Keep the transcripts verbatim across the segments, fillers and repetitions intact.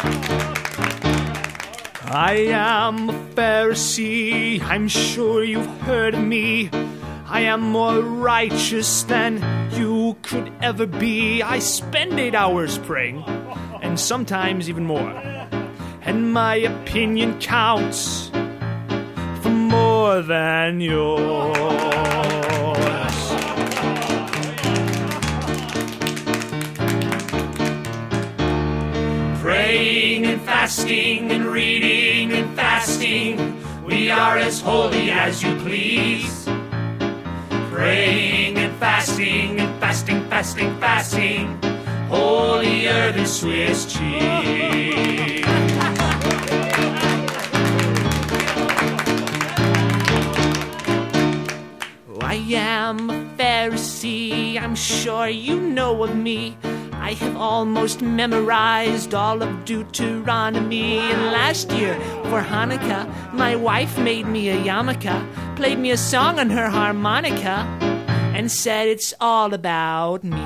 I am a Pharisee, I'm sure you've heard of me. I am more righteous than you could ever be. I spend eight hours praying, and sometimes even more. And my opinion counts for more than yours. Praying and fasting and reading and fasting, we are as holy as you please. Praying and fasting and fasting, fasting, fasting, holier than Swiss cheese. I am a Pharisee, I'm sure you know of me. I have almost memorized all of Deuteronomy. And last year, for Hanukkah, my wife made me a yarmulke, played me a song on her harmonica, and said it's all about me.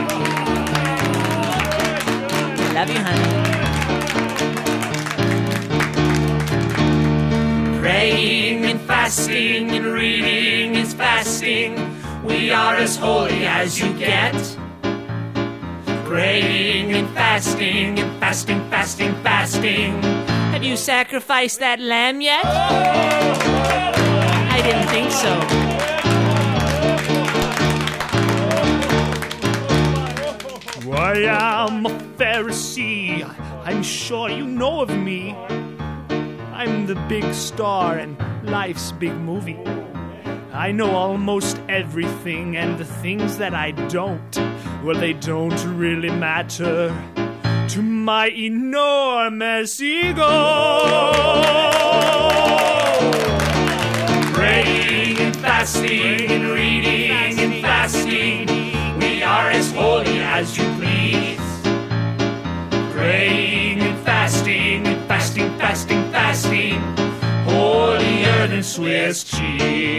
Love you, honey. Praying and fasting and reading is fasting, we are as holy as you get. Praying and fasting and fasting, fasting, fasting. Have you sacrificed that lamb yet? I didn't think so. I am a Pharisee, I'm sure you know of me. I'm the big star in life's big movie. I know almost everything, and the things that I don't, well, they don't really matter to my enormous ego. Praying and fasting and reading and fasting, we are as holy as you please. Praying and fasting and fasting, fasting, fasting, holier than Swiss cheese.